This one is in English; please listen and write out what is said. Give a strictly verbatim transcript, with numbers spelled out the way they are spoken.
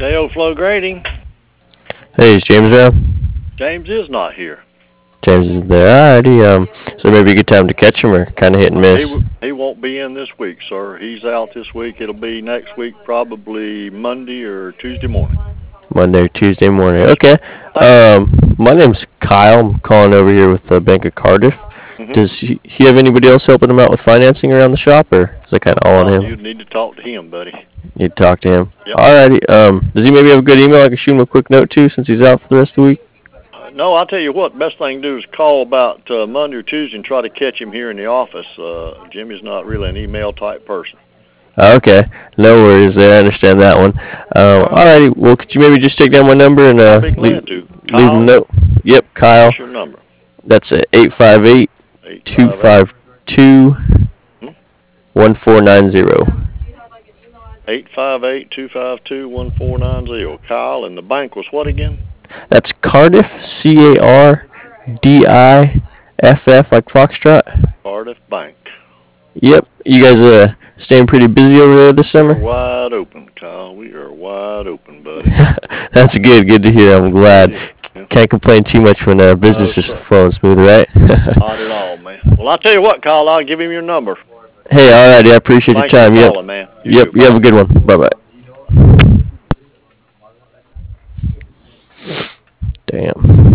J O Flow Grading. Hey, is James around? James is not here. James is there. Alrighty. Um, so maybe a good time to catch him, or kind of hit and He miss. w- he won't be in this week, sir. He's out this week. It'll be next week, probably Monday or Tuesday morning. Monday or Tuesday morning. Okay. Thank you. Um, my name's Kyle. I'm calling over here with the Bank of Cardiff. hmm Does he, he have anybody else helping him out with financing around the shop, or is that kind of all on Uh, him? you need to talk to him, buddy. You'd talk to him. Yep. Alrighty. Um, does he maybe have a good email I can shoot him a quick note to since he's out for the rest of the week? Uh, no, I'll tell you what. Best thing to do is call about uh, Monday or Tuesday and try to catch him here in the office. Uh, Jimmy's not really an email type person. Okay. No worries there. I understand that one. Um, All right. alrighty. Well, could you maybe just take down my number and I'll uh, be leave, glad to. leave a Kyle, note? Yep, Kyle. what's your number? That's at eight five eight, Eight two five eight. five two, Hmm? one four nine zero. Eight five eight two five two one four nine zero. Kyle, and the bank was what again? That's Cardiff, C A R D I F F, like Foxtrot. Cardiff Bank. Yep. You guys uh staying pretty busy over there this We're summer? wide open, Kyle. We are wide open, buddy. That's good. Good to hear. I'm glad. Yeah. Yeah. Can't complain too much when uh, No, business is sir. flowing smooth, right? Not at all, man. Well, I'll tell you what, Kyle. I'll give him your number. Hey, alrighty. I appreciate your Thank you for time. Yep. calling, man. You Yep. too. You have a Bye. good one. Bye bye. Damn.